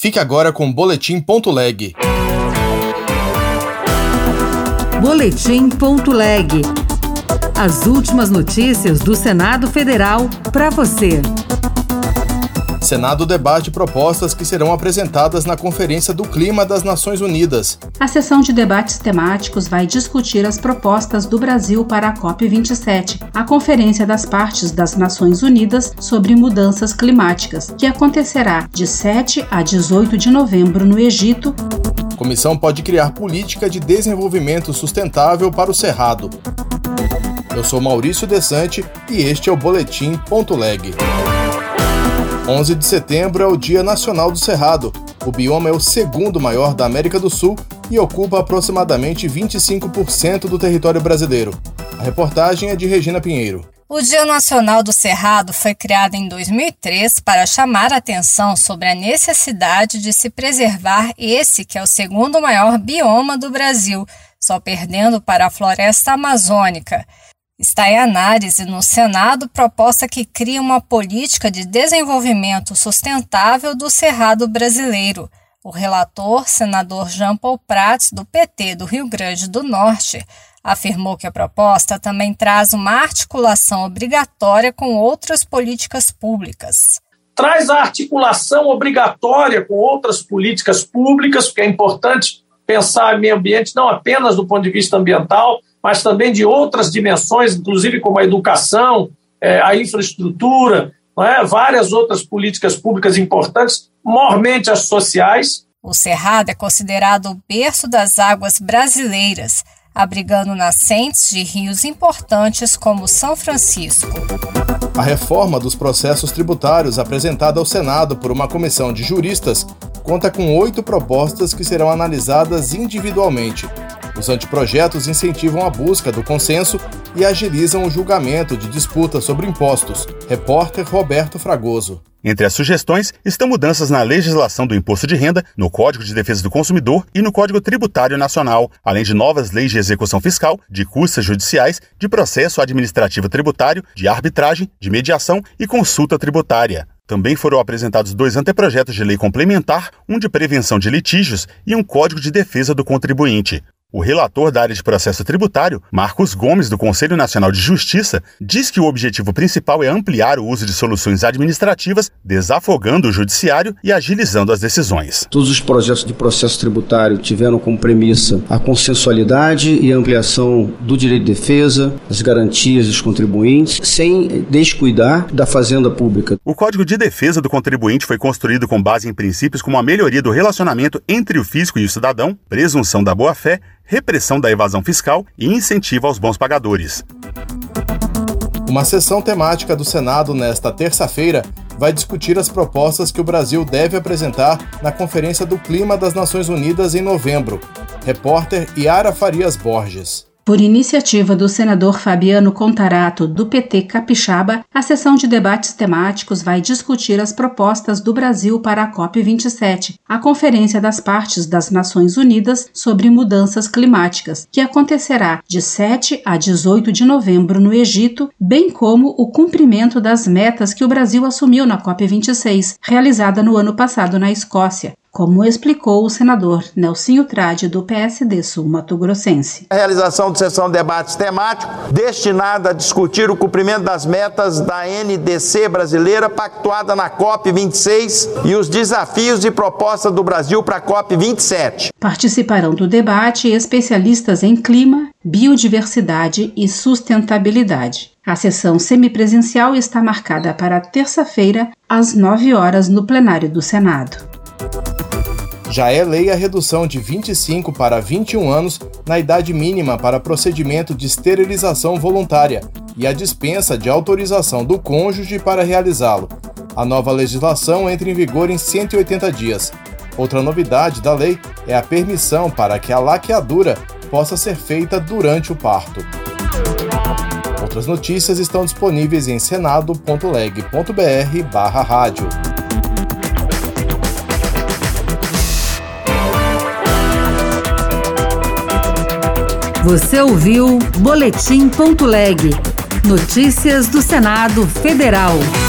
Fique agora com o Boletim.leg. Boletim.leg. As últimas notícias do Senado Federal para você. Senado debate propostas que serão apresentadas na Conferência do Clima das Nações Unidas. A sessão de debates temáticos vai discutir as propostas do Brasil para a COP27, a Conferência das Partes das Nações Unidas sobre Mudanças Climáticas, que acontecerá de 7 a 18 de novembro no Egito. A comissão pode criar política de desenvolvimento sustentável para o Cerrado. Eu sou Maurício Desante e este é o Boletim.leg. 11 de setembro é o Dia Nacional do Cerrado. O bioma é o segundo maior da América do Sul e ocupa aproximadamente 25% do território brasileiro. A reportagem é de Regina Pinheiro. O Dia Nacional do Cerrado foi criado em 2003 para chamar a atenção sobre a necessidade de se preservar esse que é o segundo maior bioma do Brasil, só perdendo para a floresta amazônica. Está em análise no Senado proposta que cria uma política de desenvolvimento sustentável do Cerrado brasileiro. O relator, senador Jean Paul Prats, do PT do Rio Grande do Norte, afirmou que a proposta também traz uma articulação obrigatória com outras políticas públicas. Traz a articulação obrigatória com outras políticas públicas, porque é importante pensar meio ambiente não apenas do ponto de vista ambiental, mas também de outras dimensões, inclusive como a educação, a infraestrutura, várias outras políticas públicas importantes, mormente as sociais. O Cerrado é considerado o berço das águas brasileiras, abrigando nascentes de rios importantes como São Francisco. A reforma dos processos tributários apresentada ao Senado por uma comissão de juristas conta com 8 propostas que serão analisadas individualmente. Os anteprojetos incentivam a busca do consenso e agilizam o julgamento de disputas sobre impostos. Repórter Roberto Fragoso. Entre as sugestões estão mudanças na legislação do imposto de renda, no Código de Defesa do Consumidor e no Código Tributário Nacional, além de novas leis de execução fiscal, de custas judiciais, de processo administrativo tributário, de arbitragem, de mediação e consulta tributária. Também foram apresentados 2 anteprojetos de lei complementar, um de prevenção de litígios e um Código de Defesa do Contribuinte. O relator da área de processo tributário, Marcos Gomes, do Conselho Nacional de Justiça, diz que o objetivo principal é ampliar o uso de soluções administrativas, desafogando o judiciário e agilizando as decisões. Todos os projetos de processo tributário tiveram como premissa a consensualidade e a ampliação do direito de defesa, das garantias dos contribuintes, sem descuidar da fazenda pública. O Código de Defesa do Contribuinte foi construído com base em princípios como a melhoria do relacionamento entre o fisco e o cidadão, presunção da boa-fé, repressão da evasão fiscal e incentivo aos bons pagadores. Uma sessão temática do Senado nesta terça-feira vai discutir as propostas que o Brasil deve apresentar na Conferência do Clima das Nações Unidas em novembro. Repórter Yara Farias Borges. Por iniciativa do senador Fabiano Contarato, do PT Capixaba, a sessão de debates temáticos vai discutir as propostas do Brasil para a COP27, a Conferência das Partes das Nações Unidas sobre Mudanças Climáticas, que acontecerá de 7 a 18 de novembro no Egito, bem como o cumprimento das metas que o Brasil assumiu na COP26, realizada no ano passado na Escócia, como explicou o senador Nelsinho Trade, do PSD sul-mato-grossense. A realização de sessão de debates temáticos destinada a discutir o cumprimento das metas da NDC brasileira pactuada na COP26 e os desafios e propostas do Brasil para a COP27. Participarão do debate especialistas em clima, biodiversidade e sustentabilidade. A sessão semipresencial está marcada para terça-feira, às 9 horas, no plenário do Senado. Já é lei a redução de 25 para 21 anos na idade mínima para procedimento de esterilização voluntária e a dispensa de autorização do cônjuge para realizá-lo. A nova legislação entra em vigor em 180 dias. Outra novidade da lei é a permissão para que a laqueadura possa ser feita durante o parto. Outras notícias estão disponíveis em senado.leg.br/rádio. Você ouviu Boletim.leg. Notícias do Senado Federal.